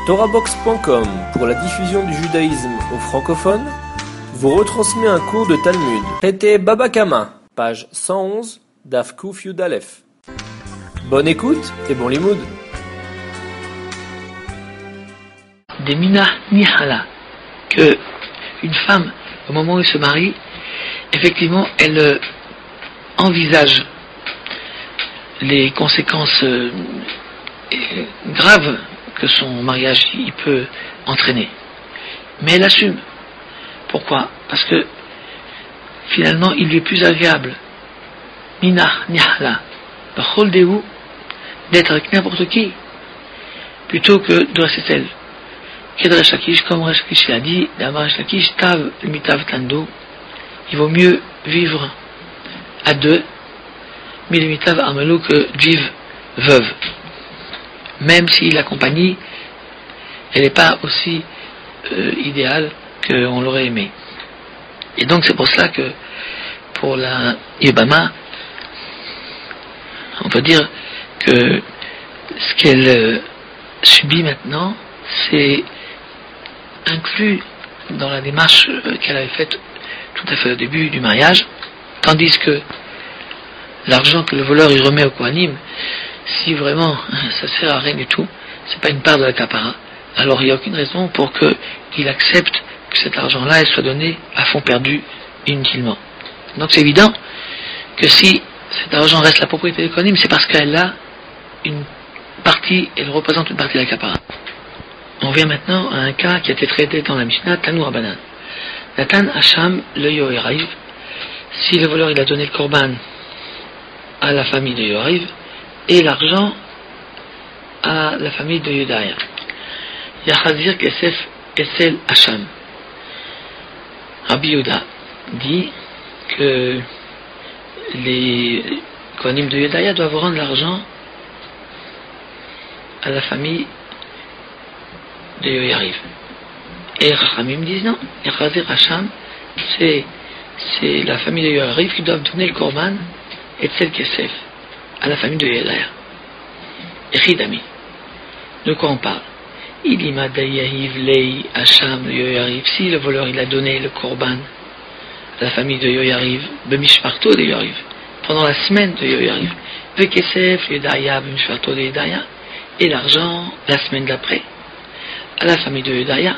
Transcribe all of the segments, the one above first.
TorahBox.com, pour la diffusion du judaïsme aux francophones, vous retransmet un cours de Talmud. Traité Baba Kama, page 111, Daf Kuf Yud Aleph. Bonne écoute et bon limoud. Des mina nihala, que une femme, au moment où elle se marie, effectivement, elle envisage les conséquences graves que son mariage il peut entraîner. Mais elle assume. Pourquoi? Parce que finalement, il lui est plus agréable, mina nihala, bachol dehu, d'être avec n'importe qui, plutôt que de rester seul. Kedresh Lakish, comme Resh Lakish l'a dit, Damarash Lakish, Tav, Mitav Tando, il vaut mieux vivre à deux, mais le Mitav Amelo que vivre veuve. Même si la compagnie, elle n'est pas aussi idéale qu'on l'aurait aimé. Et donc c'est pour cela que, pour la Yébama, on peut dire que ce qu'elle subit maintenant, c'est inclus dans la démarche qu'elle avait faite tout à fait au début du mariage, tandis que l'argent que le voleur il remet au Kohanim, si vraiment ça sert à rien du tout, c'est pas une part de la kapara, alors il n'y a aucune raison pour qu'il accepte que cet argent-là elle soit donné à fond perdu inutilement. Donc c'est évident que si cet argent reste la propriété du Kohanim, c'est parce qu'elle a une partie, elle représente une partie de la kapara. On vient maintenant à un cas qui a été traité dans la Mishnah, Tanu Rabbanan. Natan Hacham le Yohariv, si le voleur il a donné le korban à la famille de Yohariv et l'argent à la famille de Yudaya. Yachazir Kesef Esel Hacham. Rabbi Yehuda dit que les Kohanim de Yudaya doivent rendre l'argent à la famille de Yohariv. Et Rachamim disent non, Yachazir Hacham, c'est la famille de Yohariv qui doivent donner le korban et Tsel Kesef à la famille de Yedaya. Echidami. De quoi on parle? Ilima Dayahiv Lei Hacham Yohariv. Si le voleur il a donné le korban à la famille de Yohariv, Bemishparto de Yohariv, pendant la semaine de Yohariv, Vekesef Yedaya Bemishparto de Yedaya, et l'argent la semaine d'après à la famille de Yedaya,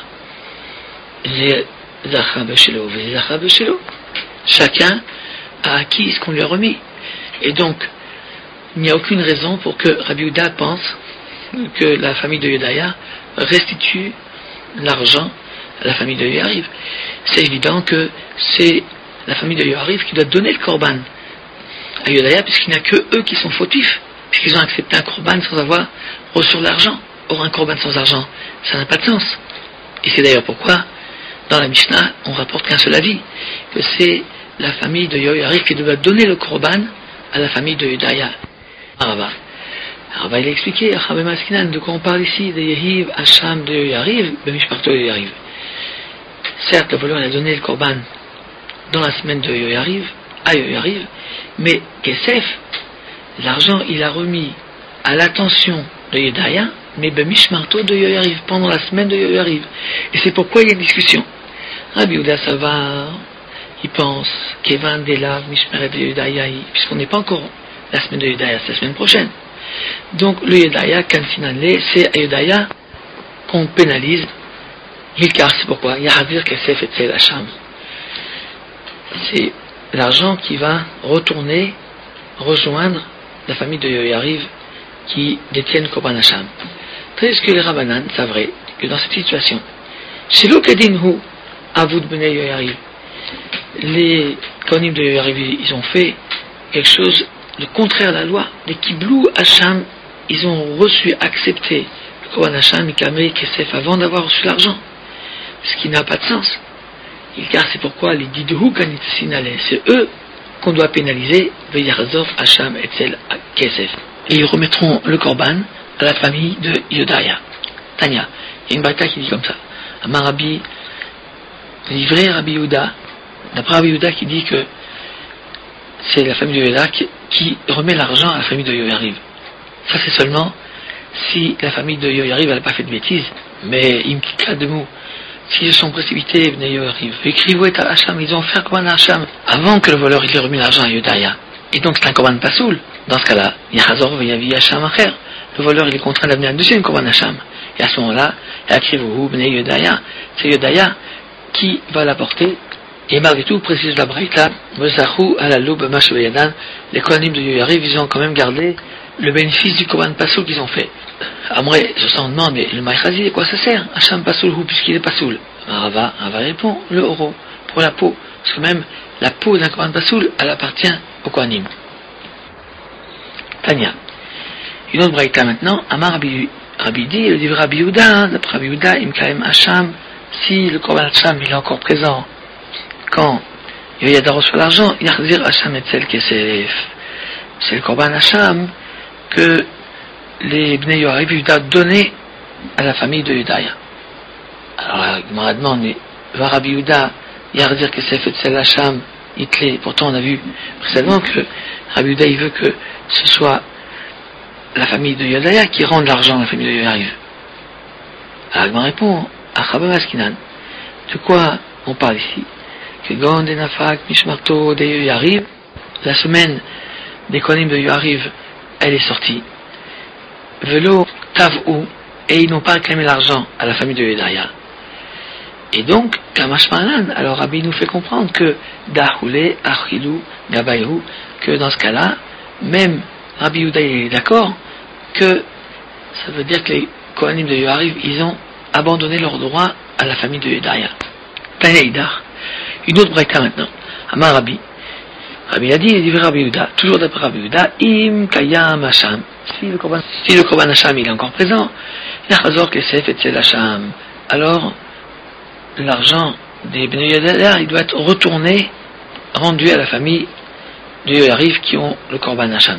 chacun a acquis ce qu'on lui a remis. Et donc, il n'y a aucune raison pour que Rabbi Yehuda pense que la famille de Yedaya restitue l'argent à la famille de Yohariv. C'est évident que c'est la famille de Yohariv qui doit donner le korban à Yedaya, puisqu'il n'y a que eux qui sont fautifs, puisqu'ils ont accepté un korban sans avoir reçu l'argent. Or, un korban sans argent, ça n'a pas de sens. Et c'est d'ailleurs pourquoi, dans la Mishnah, on rapporte qu'un seul avis, que c'est la famille de Yohariv qui doit donner le korban à la famille de Yedaya. Araba, il a expliqué, de quoi on parle ici, de Yehiv, Hacham, de Yohariv, Bemishparto de Yohariv. Certes, le voleur a donné le korban dans la semaine de Yohariv, à Yohariv, mais Kesef, l'argent, il a remis à l'attention de Yedaya, mais Bemishmarto de Yohariv, pendant la semaine de Yohariv. Et c'est pourquoi il y a une discussion. Rabbi Yehuda Savar, il pense, Kevan Delav, Mishmeret de Yedaya, puisqu'on n'est pas encore la semaine de Yedaya, c'est la semaine prochaine. Donc le Yedaya, Kansinanle, c'est à Yedaya qu'on pénalise. Milkar, c'est pourquoi Yahazir Kesef et Tsel Hacham. C'est l'argent qui va retourner, rejoindre la famille de Yohariv qui détiennent Korban Hacham. Tandis que les Rabbanan savraient que dans cette situation, chez l'Okedinhu, Avoud Bnei Yohariv, les Kohanim de Yohariv, ils ont fait quelque chose de contraire à la loi. Les Kiblou Hacham, ils ont reçu, accepté le Korban Hacham, Mikamei, Kesef, avant d'avoir reçu l'argent. Ce qui n'a pas de sens. Car c'est pourquoi les Didhu Kanitsinale, c'est eux qu'on doit pénaliser, Veyarzov Hacham et Tsel Kesef. Et ils remettront le korban à la famille de Yedaya. Tanya, il y a une bataille qui dit comme ça. Amarabi, livré Rabbi Yehuda, d'après Rabbi Yehuda qui dit que c'est la famille de Yedaya qui remet l'argent à la famille de Yohariv. Ça c'est seulement si la famille de Yohariv n'a pas fait de bêtises, Mais Imkika de mou, s'ils sont précipités, écrivez à Hacham, ils ont fait un korban à Hacham avant que le voleur il ait remis l'argent à Yodaya. Et donc c'est un korban pasoul. Dans ce cas-là, Yahazor Vayavi Hacham Acher. Le voleur il est contraint d'amener un deuxième korban Hacham. Et à ce moment-là, Yakrivuhu Bnei Yodaya, c'est Yodaya qui va l'apporter. Et malgré tout, précise la Braïta, Mezahu Alalou Bamash Bayadan, les Kohanim de Yoyariv, ils ont quand même gardé le bénéfice du korban pasoul qu'ils ont fait. Après, je s'en demande, mais le Maïchazi, à quoi ça sert? Hacham pasoul hu, puisqu'il est pasoul. Rava répond, le oro, pour la peau. Parce que même la peau d'un korban pasoul, elle appartient au Kohanim. Tanya. Une autre braïta maintenant, Amar Rabidi, le dit Rabbi Yehuda, d'après Rabbi Yehuda, Imkaem Hacham, si le korban Hacham il est encore présent, quand Yoyada reçoit l'argent, Yachzir Hacham et Tzel Kesef. C'est le korban Hacham que les Bnei Yoariv Yehuda donnaient à la famille de Yudaya. Alors, il m'a demandé, va Rabbi Yehuda, Yachzir Kesef et Tzel Hacham, Itlé. Pourtant, on a vu précédemment que Rabbi Yehuda, il veut que ce soit la famille de Yodaya qui rende l'argent à la famille de Yoariv. Alors, il me répond, Achabam Askinan. De quoi on parle ici? Que Gond et Nafak, Mishmarto, de Yoariv, la semaine des Kohanim de Yoariv, elle est sortie. Velo, Tavou, et ils n'ont pas réclamé l'argent à la famille de Yodaya. Et donc, Kamashmanan, alors Rabbi nous fait comprendre que Dahoulé, Achilou, Gabayou, que dans ce cas-là, même Rabbi Yehuda est d'accord que ça veut dire que les Kohanim de Yoariv, ils ont abandonné leurs droits à la famille de Yodaya. Tanaïdar. Une autre braïta maintenant. Amar Rabbi. Rabbi a dit, il dit Rabbi Yehuda, toujours d'après Rabbi Yehuda, Im Kayam Hacham. Si le Korban Hacham il est encore présent, Yachazor Kesef et Tzel Hacham. Alors, l'argent des Bnei Yodaya, il doit être retourné, rendu à la famille de Yoariv qui ont le Korban Hacham.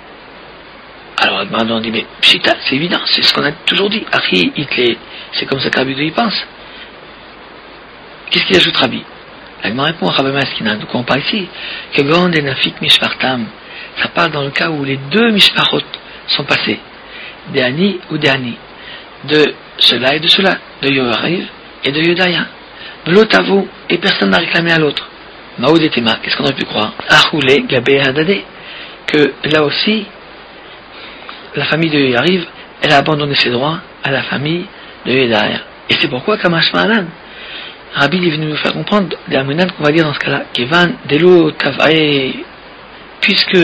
Alors, on dit, mais Pshita, c'est évident, c'est ce qu'on a toujours dit. Achi, Itlé, c'est comme ça que Rabbi Yehuda y pense. Qu'est-ce qu'il ajoute Rabbi? Il me répond à Rabbi Maskinan. De quoi on parle ici? Que Gond et Nafik Mishpartam. Ça parle dans le cas où les deux Mishparot sont passés. Des Ani ou des Ani. De cela et de cela. De Yoariv et de Yodaya. De l'Otavo, et personne n'a réclamé à l'autre. Maoud et Tema, qu'est-ce qu'on aurait pu croire? Achoulé, Gabé Hadadé. Que là aussi, la famille de Yoariv, elle a abandonné ses droits à la famille de Yodaya. Et c'est pourquoi Kamash Ma'alan, Rabbi est venu nous faire comprendre la monade qu'on va dire dans ce cas-là, Kevan, Delo, Tavae, puisque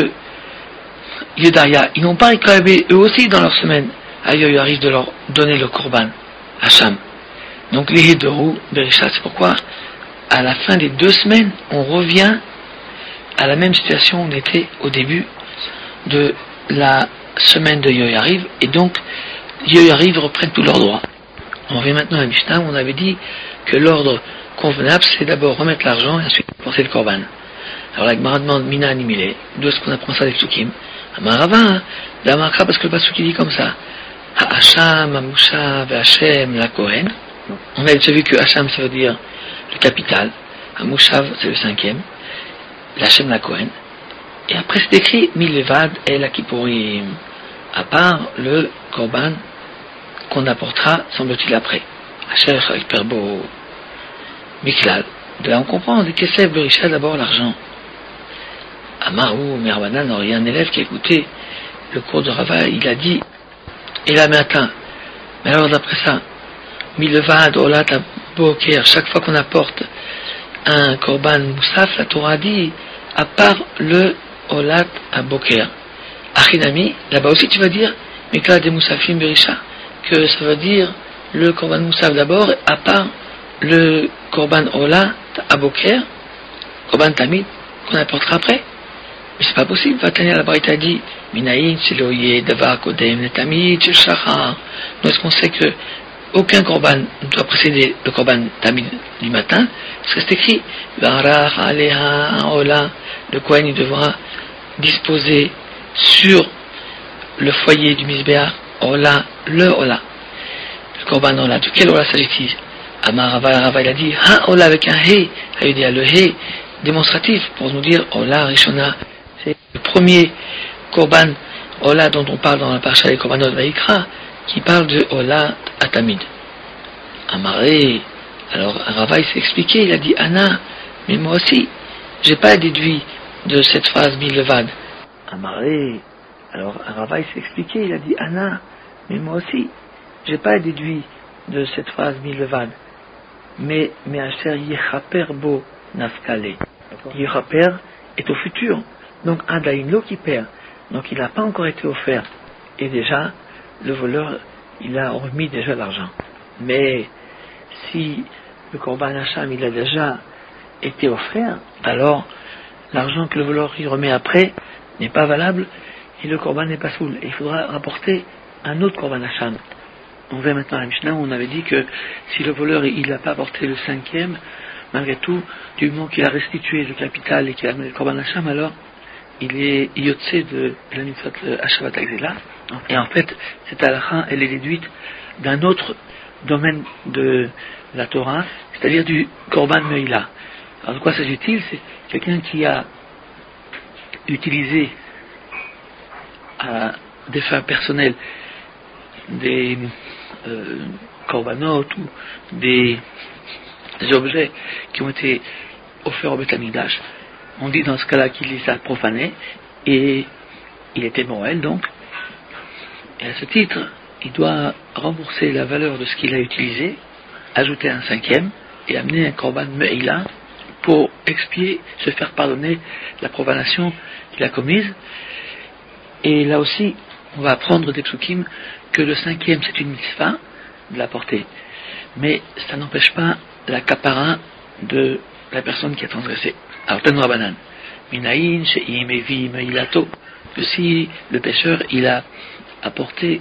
Yodaya, ils n'ont pas réclamé eux aussi dans leur semaine à Yoariv de leur donner le Korban, Hacham. Donc les Héderou, Berisha, c'est pourquoi à la fin des 2 semaines, on revient à la même situation où on était au début de la semaine de Yoariv, et donc Yoariv reprennent tous leurs droits. On revient maintenant à la Mishnah où on avait dit que l'ordre convenable c'est d'abord remettre l'argent et ensuite porter le korban. Alors la Gemara demande Mina animilé, d'où est-ce qu'on apprend ça des Psukim? Amarava, d'Amarka, parce que le Pasuk dit comme ça. Hacham, Amushav, Hachem, la Kohen. On a déjà vu que Hacham ça veut dire le capital, Amushav c'est le 5e, Hachem la Kohen. Et après c'est écrit Milevad et la Kippurim, à part le korban qu'on apportera, semble-t-il, après. Hacher, Perbo, Miklal. De là, on comprend, de Kesef, Berisha, d'abord l'argent. Amaru, Merbanan, il y a un élève qui a écouté le cours de Rava, il a dit, et là, matin. Mais alors, d'après ça, Milevad, Olat, Boker, chaque fois qu'on apporte un Korban Moussaf, la Torah dit, à part le Olat à Boker. Achinami, là-bas aussi tu vas dire, Miklal de Moussafim, Berisha, que ça veut dire le Korban Moussaf d'abord, à part le Korban Ola à Boker, Korban Tamid, qu'on apportera après. Mais c'est pas possible. Vatania la Braïta dit, Minaïn, Siloye, Davar, Kodem, Netamid, Shachar. Nous, est-ce qu'on sait que aucun Korban ne doit précéder le Korban Tamid du matin? Parce que c'est écrit, Varach, Aleha, Ola, le Kohen, il devra disposer sur le foyer du Misbéach, Ola, le Ola. Le Korban Ola. De quel Ola s'agit-il? Amar Rava, il a dit, Ha Ola avec un He. Il a dit, le He démonstratif pour nous dire, Ola Rishona. C'est le premier Korban Ola dont on parle dans la Parsha des Korbanot Vaikra, qui parle de Ola Atamid. Amaré. Alors Rava il s'est expliqué, il a dit Anna, mais moi aussi, j'ai pas déduit de cette phrase Bilvad. Amaré. Alors Rava il s'est expliqué, il a dit Anna, mais moi aussi, j'ai pas déduit de cette phrase Bilvad. Mais Asher Yechaper Bo Nafkale. Yechaper est au futur, donc Adain Lo qui perd, donc il n'a pas encore été offert. Et déjà, le voleur, il a remis déjà l'argent. Mais si le Korban Hacham il a déjà été offert, alors l'argent que le voleur il remet après n'est pas valable et le Korban n'est pas soul. Il faudra rapporter un autre Korban Hacham. On va maintenant à la Mishnah où on avait dit que si le voleur il n'a pas apporté le 5e, malgré tout, du moment qu'il a restitué le capital et qu'il a amené le Korban Hacham, alors il est yotse de la mitzvot Hashavat Agzela. Et en fait, cette halakha, elle est déduite d'un autre domaine de la Torah, c'est-à-dire du Korban Meila. Alors de quoi s'agit-il? C'est quelqu'un qui a utilisé à des fins personnelles des korbanot ou des objets qui ont été offerts au Beth Amikdash. On dit dans ce cas-là qu'il les a profanés et il était Moël donc. Et à ce titre, il doit rembourser la valeur de ce qu'il a utilisé, ajouter un 5e et amener un korban me'ila pour expier, se faire pardonner la profanation qu'il a commise. Et là aussi, on va apprendre des psukim que le 5e c'est une mitzvah de la porter. Mais ça n'empêche pas la kapara de la personne qui a transgressé. Alors, Tanu Rabbanan, Minaïn, She'im, Evi, Meilato, que si le pécheur, il a apporté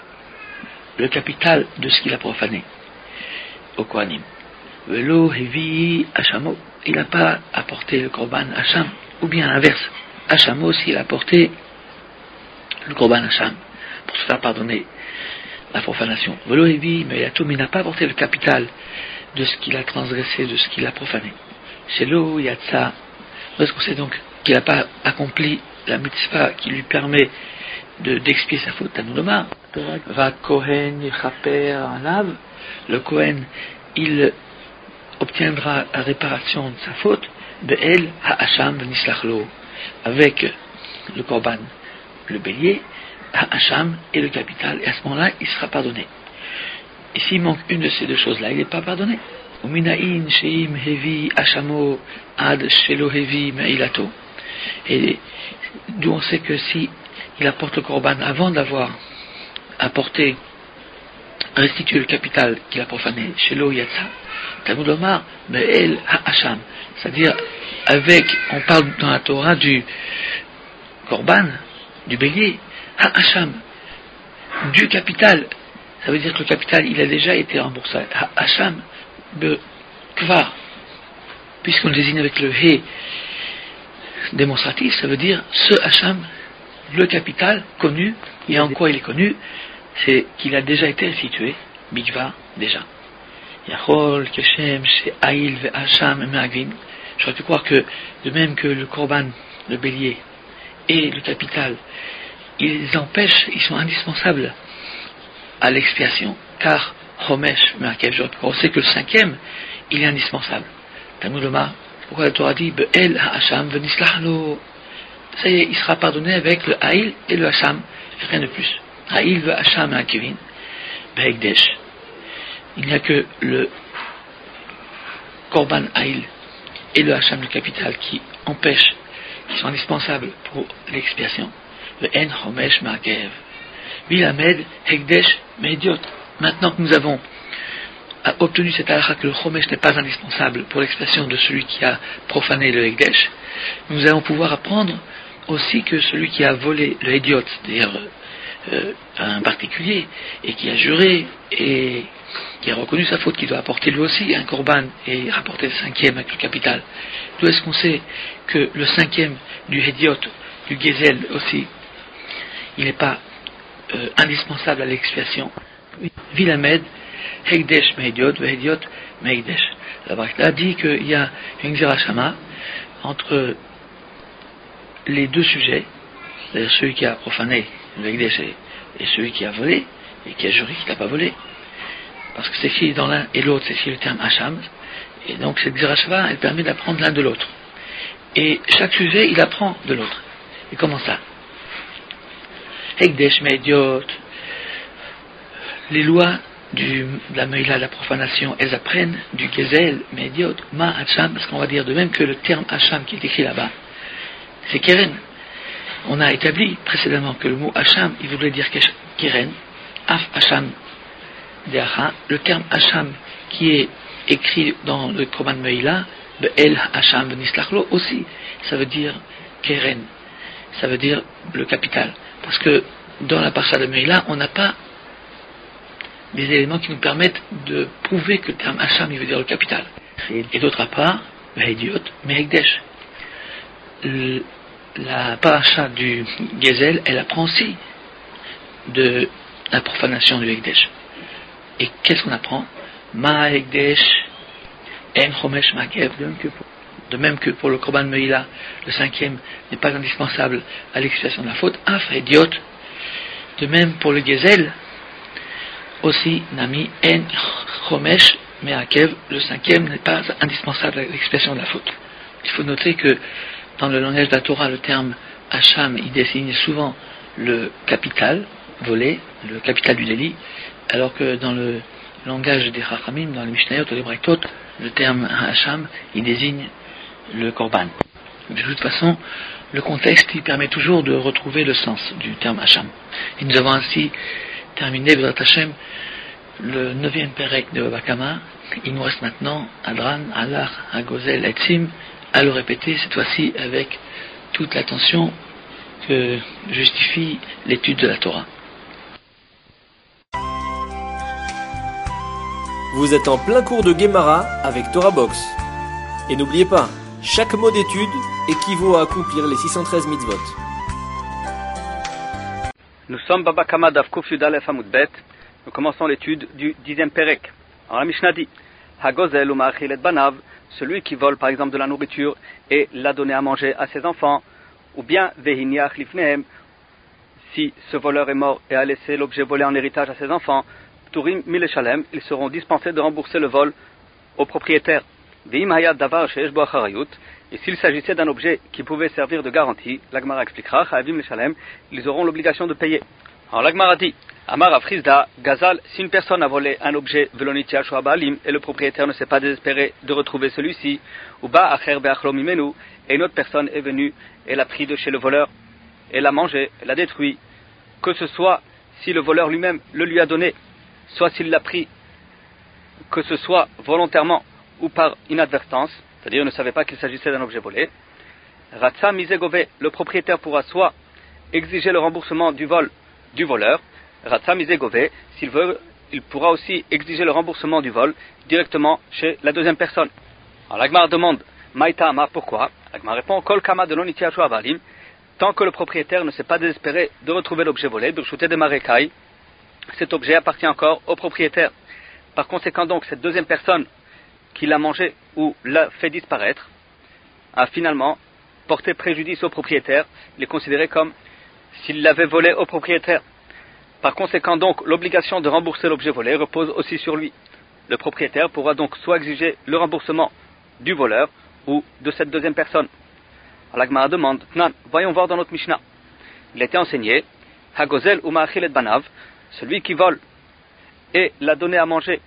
le capital de ce qu'il a profané au Kohanim. Velo, Hevi, Hachamo, il n'a pas apporté le Korban Hacham, ou bien l'inverse, Hachamo, s'il a apporté le Korban Hacham, pour se faire pardonner la profanation. Velo, Hevi, Meilato, mais il n'a pas apporté le capital de ce qu'il a transgressé, de ce qu'il a profané. Shelo Yatsa, parce qu'on sait donc qu'il n'a pas accompli la mitzvah qui lui permet d'expier sa faute. Tanulomar, va Kohen Yechaper Alav, le Kohen, il obtiendra la réparation de sa faute, Be'el Ha'asham V'nislachlo, avec le Korban, le bélier, Ha'asham et le capital, et à ce moment-là, il sera pardonné. Et s'il manque une de ces deux choses-là, il n'est pas pardonné. Uminaïn sheim hevi ashamo ad shelo hevi meilato. Et d'où on sait que si il apporte le korban avant d'avoir apporté, restitué le capital qu'il a profané, shelo yatsa, Talmud Omar be'el ha'asham, c'est-à-dire avec, on parle dans la Torah du korban, du bélier, ha'asham, du capital. Ça veut dire que le capital, il a déjà été remboursé. Hacham, kvar, puisqu'on le désigne avec le he démonstratif, ça veut dire ce Hacham, le capital connu, et en quoi il est connu, c'est qu'il a déjà été restitué, bikvar, déjà. Yachol, Keshem, She'ail, Hacham, Me'agvin. J'aurais pu croire que, de même que le korban, le bélier, et le capital, ils empêchent, ils sont indispensables à l'expiation, car Homesh Me'akev, on sait que le 5e, il est indispensable. Talmud Omar, pourquoi la Torah dit Be'el Ha'asham V'nislachlo, ça y est, il sera pardonné avec le Ha'il et le Hacham, rien de plus. Ha'il V'Hacham Me'akevin, Be'ekdesh. Il n'y a que le Korban Ha'il et le Hacham, le capital, qui empêchent, qui sont indispensables pour l'expiation. Ve'en Homesh Me'akev. Vilamed, Hekdesh, Mediot. Maintenant que nous avons obtenu cette halakha que le Chomesh n'est pas indispensable pour l'expression de celui qui a profané le Hekdesh, nous allons pouvoir apprendre aussi que celui qui a volé le Hediot, c'est-à-dire un particulier, et qui a juré et qui a reconnu sa faute, qui doit apporter lui aussi un korban et rapporter le 5e avec le capital. D'où est-ce qu'on sait que le 5e du Hediot, du Gezel aussi, il n'est pas indispensable à l'expiation. Vilamed, Hekdesh Mehdiot, Vehdiot Mehekdesh. La Braïta dit qu'il y a une Xerashama entre les deux sujets, c'est-à-dire celui qui a profané le Hekdesh et celui qui a volé, et qui a juré qu'il n'a pas volé. parce que c'est écrit dans l'un et l'autre, c'est écrit le terme Hacham, et donc cette Gzerashva, elle permet d'apprendre l'un de l'autre. Et chaque sujet, il apprend de l'autre. Et comment ça? Hekdesh Mediot, les lois de la Meila, de la profanation, elles apprennent du Gezel, Mediot, Ma Hacham, parce qu'on va dire de même que le terme Hacham qui est écrit là-bas, c'est Keren. On a établi précédemment que le mot Hacham, il voudrait dire Keren, Af Hacham Deacha, le terme Hacham qui est écrit dans le Korban Meila, El Hacham Benislachlo aussi, ça veut dire Keren, ça veut dire le capital. Parce que dans la parasha de Meila, on n'a pas des éléments qui nous permettent de prouver que le terme Hacham, il veut dire le capital. Et d'autre part, Veidiot, Mehekdesh. La paracha du Gezel, elle apprend aussi de la profanation du Hekdesh. Et qu'est-ce qu'on apprend? Ma Hekdesh, En Chomesh Makev, de même que pour le Korban Meila, le cinquième n'est pas indispensable à l'expiation de la faute, Af Idiot, de même pour le Gezel, aussi Nami En Chomesh Meakev, le cinquième n'est pas indispensable à l'expiation de la faute. Il faut noter que dans le langage de la Torah, le terme Hacham, il désigne souvent le capital volé, le capital du délit, alors que dans le langage des Chachamim, dans les Mishnayot ou les Braithot, le terme Hacham, il désigne le Korban. De toute façon, le contexte, il permet toujours de retrouver le sens du terme Hacham. Et nous avons ainsi terminé, B'ezrat Hashem, le 9e Perek de Baba Kama. Il nous reste maintenant Adran, Alach, Hagozel, Etzim, à le répéter, cette fois-ci avec toute l'attention que justifie l'étude de la Torah. Vous êtes en plein cours de Gemara avec Torah Box. Et n'oubliez pas, chaque mot d'étude équivaut à accomplir les 613 mitzvot. Nous sommes Baba Kama Daf Kuf Yud Aleph Amud Bet. Nous commençons l'étude du 10e Perek. Alors la Mishnah dit Hagozel u'ma'achil et banav, celui qui vole par exemple de la nourriture et l'a donné à manger à ses enfants, ou bien vehiniach lifnehem, si ce voleur est mort et a laissé l'objet volé en héritage à ses enfants, pturim mileshalem, ils seront dispensés de rembourser le vol au propriétaire. Ve'im hayad davar sheyesh bo acharayut, et s'il s'agissait d'un objet qui pouvait servir de garantie, la Gemara expliquera, chayavim leshalem, ils auront l'obligation de payer. Alors la Gemara dit Amar Afrizda, Gazal, si une personne a volé un objet velonitia shoabalim et le propriétaire ne s'est pas désespéré de retrouver celui-ci, ou ba acher beachlo mimenu, et une autre personne est venue et l'a pris de chez le voleur, et l'a mangé, l'a détruit, que ce soit si le voleur lui-même le lui a donné, soit s'il l'a pris, que ce soit volontairement ou par inadvertance, c'est-à-dire il ne savait pas qu'il s'agissait d'un objet volé, Ratsa misegove, le propriétaire pourra soit exiger le remboursement du vol du voleur, Ratsa misegove, s'il veut, il pourra aussi exiger le remboursement du vol directement chez la deuxième personne. Alors l'Agmar demande, Maïta Amar, pourquoi? L'Agmar répond, Kol Kama de l'onitia avalim, tant que le propriétaire ne s'est pas désespéré de retrouver l'objet volé, Birshute de Marekai, cet objet appartient encore au propriétaire. Par conséquent donc, cette deuxième personne qui l'a mangé ou l'a fait disparaître, a finalement porté préjudice au propriétaire, il est considéré comme s'il l'avait volé au propriétaire. Par conséquent donc, l'obligation de rembourser l'objet volé repose aussi sur lui. Le propriétaire pourra donc soit exiger le remboursement du voleur ou de cette deuxième personne. Alors la Gemara demande, Tnan, voyons voir dans notre Mishnah. Il a été enseigné, Hagozel ou Ma'achil et Banav, celui qui vole et l'a donné à manger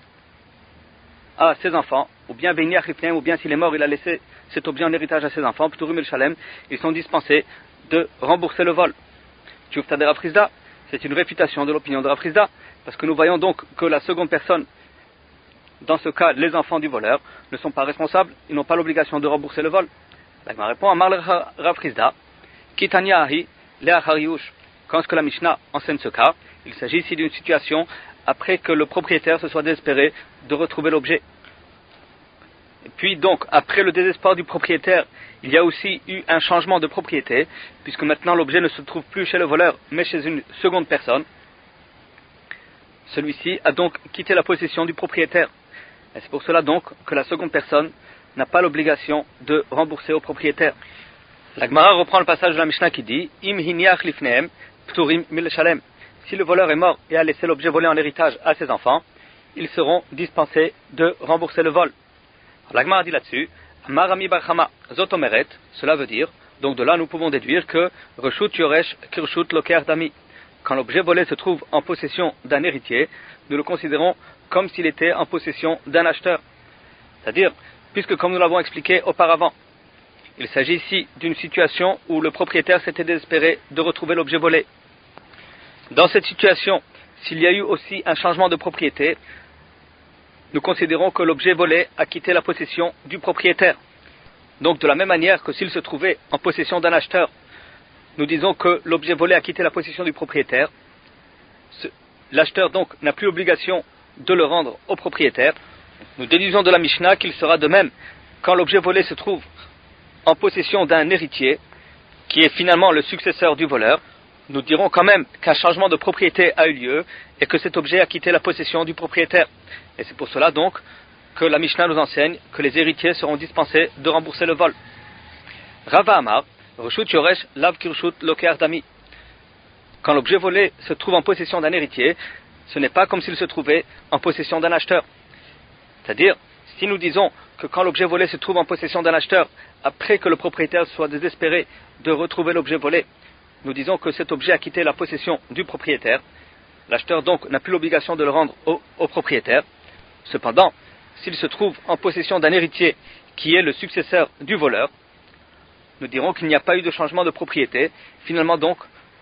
à ses enfants, ou bien Beiniach Lifneim, ou bien s'il est mort, il a laissé cet objet en héritage à ses enfants, Pturim el Shalem, ils sont dispensés de rembourser le vol. Tchoufta de Rafrizda, c'est une réfutation de l'opinion de Rafrizda, parce que nous voyons donc que la seconde personne, dans ce cas, les enfants du voleur, ne sont pas responsables, ils n'ont pas l'obligation de rembourser le vol. La Gemara répond à Amar Rafrizda, Kitanya Ahi, Leachariush. Quand est-ce que la Mishnah enseigne ce cas? Il s'agit ici d'une situation après que le propriétaire se soit désespéré de retrouver l'objet. Et puis donc, après le désespoir du propriétaire, il y a aussi eu un changement de propriété, puisque maintenant l'objet ne se trouve plus chez le voleur, mais chez une seconde personne. Celui-ci a donc quitté la possession du propriétaire. Et c'est pour cela donc que la seconde personne n'a pas l'obligation de rembourser au propriétaire. La Gemara reprend le passage de la Mishnah qui dit Im hiniach lifnehem pturim mil shalem. Si le voleur est mort et a laissé l'objet volé en héritage à ses enfants, ils seront dispensés de rembourser le vol. La Gemara dit là-dessus, Marami Barchama Zotomeret, cela veut dire, donc de là nous pouvons déduire que Reshut Yoresh Kirshut Loker Dami, quand l'objet volé se trouve en possession d'un héritier, nous le considérons comme s'il était en possession d'un acheteur. C'est-à-dire, puisque comme nous l'avons expliqué auparavant, il s'agit ici d'une situation où le propriétaire s'était désespéré de retrouver l'objet volé. Dans cette situation, s'il y a eu aussi un changement de propriété, nous considérons que l'objet volé a quitté la possession du propriétaire. Donc de la même manière que s'il se trouvait en possession d'un acheteur, nous disons que l'objet volé a quitté la possession du propriétaire. L'acheteur donc n'a plus obligation de le rendre au propriétaire. Nous déduisons de la Mishnah qu'il sera de même quand l'objet volé se trouve en possession d'un héritier, qui est finalement le successeur du voleur. Nous dirons quand même qu'un changement de propriété a eu lieu et que cet objet a quitté la possession du propriétaire. Et c'est pour cela donc que la Mishnah nous enseigne que les héritiers seront dispensés de rembourser le vol. Rava Amar, Reshut Yoresh Lav Kirshut Loker Dami. Quand l'objet volé se trouve en possession d'un héritier, ce n'est pas comme s'il se trouvait en possession d'un acheteur. C'est-à-dire, si nous disons que quand l'objet volé se trouve en possession d'un acheteur, après que le propriétaire soit désespéré de retrouver l'objet volé, nous disons que cet objet a quitté la possession du propriétaire. L'acheteur donc n'a plus l'obligation de le rendre au propriétaire. Cependant, s'il se trouve en possession d'un héritier qui est le successeur du voleur, nous dirons qu'il n'y a pas eu de changement de propriété. Finalement donc,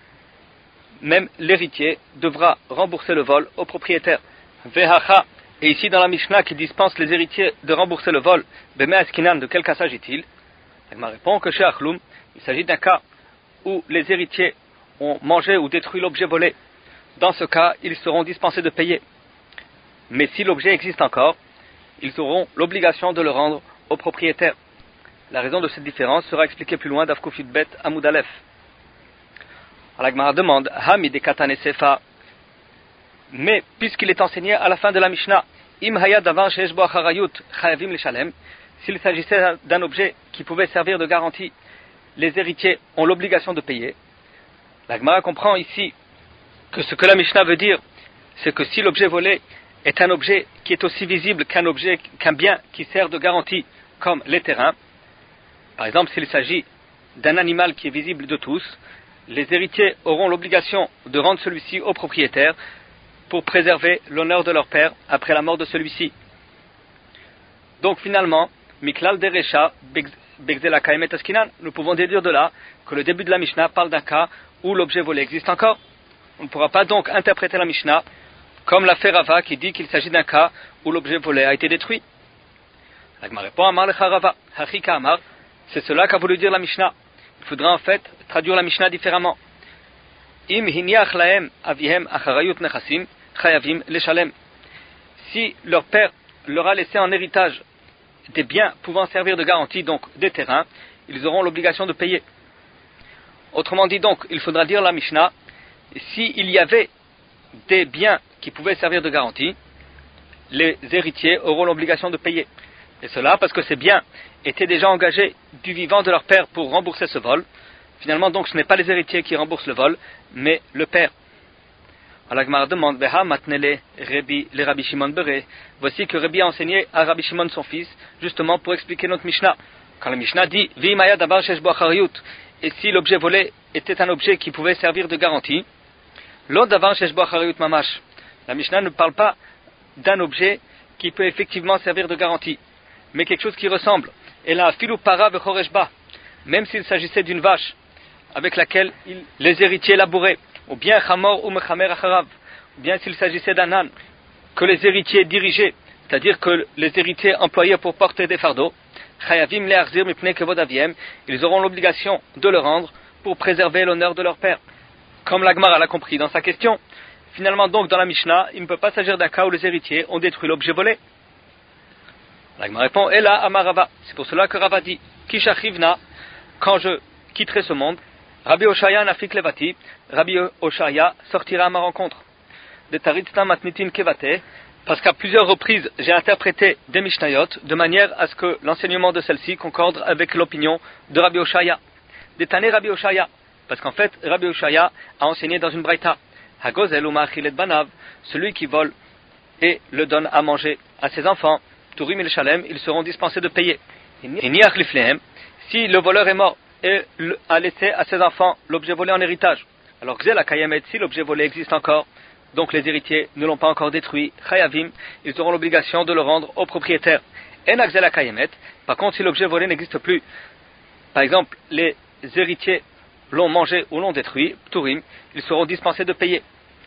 même l'héritier devra rembourser le vol au propriétaire. Vehacha, et ici dans la Mishnah qui dispense les héritiers de rembourser le vol, Bemeaskinan, de quel cas s'agit-il? Elle m'a répondu que chez Achloum, il s'agit d'un cas où les héritiers ont mangé ou détruit l'objet volé. Dans ce cas, ils seront dispensés de payer. Mais si l'objet existe encore, ils auront l'obligation de le rendre au propriétaire. La raison de cette différence sera expliquée plus loin d'Afkuf Yudbet Amud Aleph. La Gemara demande, Hami de Katane Sefa, mais puisqu'il est enseigné à la fin de la Mishnah, Im Hayad Davar Sheesh Bo Acharayut Chayavim Leshalem, s'il s'agissait d'un objet qui pouvait servir de garantie, les héritiers ont l'obligation de payer. La Gemara comprend ici que ce que la Mishnah veut dire, c'est que si l'objet volé est un objet qui est aussi visible qu'un bien qui sert de garantie, comme les terrains, par exemple s'il s'agit d'un animal qui est visible de tous, les héritiers auront l'obligation de rendre celui-ci au propriétaire pour préserver l'honneur de leur père après la mort de celui-ci. Donc finalement, Miklal Derecha Begzela Kaemet Askinan, nous pouvons déduire de là que le début de la Mishnah parle d'un cas où l'objet volé existe encore. On ne pourra pas donc interpréter la Mishnah comme l'a fait Rava qui dit qu'il s'agit d'un cas où l'objet volé a été détruit. La Gemara répond Amar lecha Rava, Hachika Amar, c'est cela qu'a voulu dire la Mishnah. Il faudra en fait traduire la Mishnah différemment. Im hiniach lahem avihem acharayut nechasim chayavim leshalem. Si leur père leur a laissé en héritage des biens pouvant servir de garantie, donc des terrains, ils auront l'obligation de payer. Autrement dit donc, il faudra dire la Mishnah, s'il y avait des biens qui pouvaient servir de garantie, les héritiers auront l'obligation de payer. Et cela parce que ces biens étaient déjà engagés du vivant de leur père pour rembourser ce vol. Finalement donc ce n'est pas les héritiers qui remboursent le vol, mais le père. Alors la Gemara demande, les Rabbi Shimon Bere. Voici que Rabbi a enseigné à Rabbi Shimon son fils, justement pour expliquer notre Mishnah. Quand la Mishnah dit, et si l'objet volé était un objet qui pouvait servir de garantie, la Mishnah ne parle pas d'un objet qui peut effectivement servir de garantie, mais quelque chose qui ressemble. Et là, filou para vechoreshba, même s'il s'agissait d'une vache avec laquelle les héritiers labouraient, ou bien chamor ou mechamer acharav, ou bien s'il s'agissait d'un âne que les héritiers dirigeaient, c'est-à-dire que les héritiers employaient pour porter des fardeaux, chayavim le'achzir mipnei kevod aviem, ils auront l'obligation de le rendre pour préserver l'honneur de leur père. Comme la Gemara l'a compris dans sa question, finalement donc dans la Mishnah, il ne peut pas s'agir d'un cas où les héritiers ont détruit l'objet volé. La Gemara répond, Ela Amar Rava, c'est pour cela que Rava dit, Kishachrivna, quand je quitterai ce monde, Rabbi Oshaya nafik levati, Rabbi Oshaya sortira à ma rencontre. De Taritzna matnitin kevate, parce qu'à plusieurs reprises j'ai interprété des Mishnayot de manière à ce que l'enseignement de celle-ci concorde avec l'opinion de Rabbi Oshaya. De Tané Rabbi Oshaya, parce qu'en fait Rabbi Oshaya a enseigné dans une braïta, Hagozel ou ma'achilet banav, celui qui vole et le donne à manger à ses enfants, Tourim et Shalem, ils seront dispensés de payer. Si le voleur est mort et a laissé à ses enfants l'objet volé en héritage, alors Gzela Kayemet, si l'objet volé existe encore, donc les héritiers ne l'ont pas encore détruit, Chayavim, ils auront l'obligation de le rendre au propriétaire. En Gzela Kayemet, par contre, si l'objet volé n'existe plus, par exemple, les héritiers l'ont mangé ou l'ont détruit, Tourim, ils seront dispensés de payer.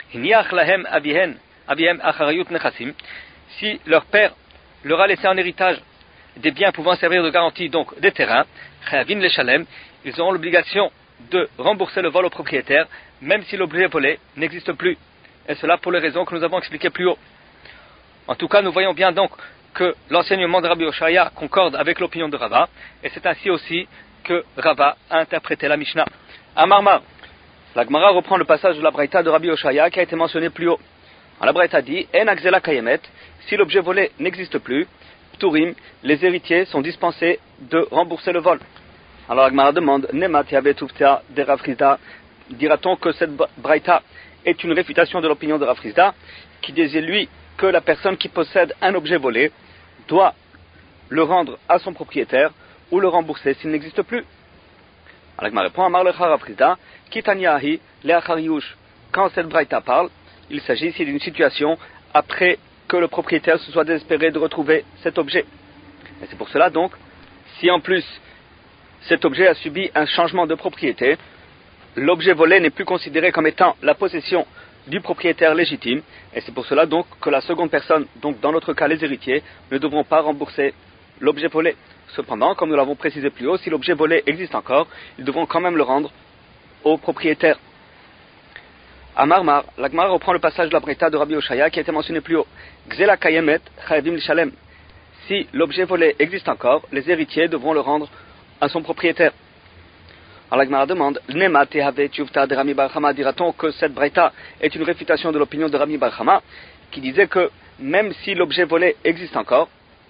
Si leur père leur a laissé en héritage des biens pouvant servir de garantie, donc des terrains, ils auront l'obligation de rembourser le vol au propriétaire, même si l'objet volé n'existe plus. Et cela pour les raisons que nous avons expliquées plus haut. En tout cas, nous voyons bien donc que l'enseignement de Rabbi Oshaya concorde avec l'opinion de Rava, et c'est ainsi aussi que Rava a interprété la Mishnah. À Marmar, la Gemara reprend le passage de la Braïta de Rabbi Oshaya qui a été mentionné plus haut. La Braïta dit En Akzela Kayemet, si l'objet volé n'existe plus, Pturim, les héritiers sont dispensés de rembourser le vol. Alors la Gemara demande Nemat Yavet Uftea de Rav Chizda, dira-t-on que cette Braïta est une réfutation de l'opinion de Rav Chizda qui disait lui que la personne qui possède un objet volé doit le rendre à son propriétaire ou le rembourser s'il n'existe plus. Alors la Gemara répond Amar lecha Rav Chizda Kitanyahi leachariush. Quand cette Braïta parle, il s'agit ici d'une situation après que le propriétaire se soit désespéré de retrouver cet objet. Et c'est pour cela donc, si en plus cet objet a subi un changement de propriété, l'objet volé n'est plus considéré comme étant la possession du propriétaire légitime, et c'est pour cela donc que la seconde personne, donc dans notre cas les héritiers, ne devront pas rembourser l'objet volé. Cependant, comme nous l'avons précisé plus haut, si l'objet volé existe encore, ils devront quand même le rendre au propriétaire. À Marmar, la Gemara reprend le passage de la Braïta de Rabbi Oshaya qui a été mentionné plus haut. Gzela Kayemet Chayavim Lishalem. Si l'objet volé existe encore, les héritiers devront le rendre à son propriétaire. Alors la Gemara demande Nema Tehave Tchuvta de Rami Bar Chama, dira-t-on que cette Braïta est une réfutation de l'opinion de Rami Bar Chama qui disait que même si l'objet volé existe encore,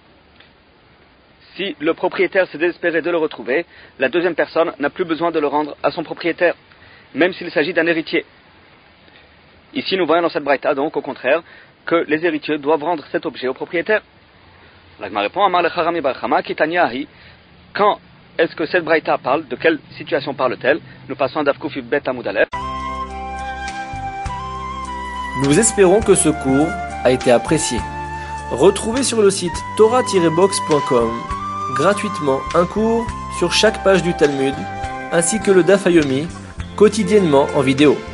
si le propriétaire s'est désespéré de le retrouver, la deuxième personne n'a plus besoin de le rendre à son propriétaire, même s'il s'agit d'un héritier. Ici, nous voyons dans cette braïta, donc, au contraire, que les héritiers doivent rendre cet objet au propriétaire. La Gemara répond, Amar lecha Rami bar Chama, Kitanyahi. Quand est-ce que cette braïta parle? De quelle situation parle-t-elle? Nous passons à Daf Kuf Yud Bet Amud Aleph. Nous espérons que ce cours a été apprécié. Retrouvez sur le site torah-box.com gratuitement un cours sur chaque page du Talmud, ainsi que le Daf Yomi, quotidiennement en vidéo.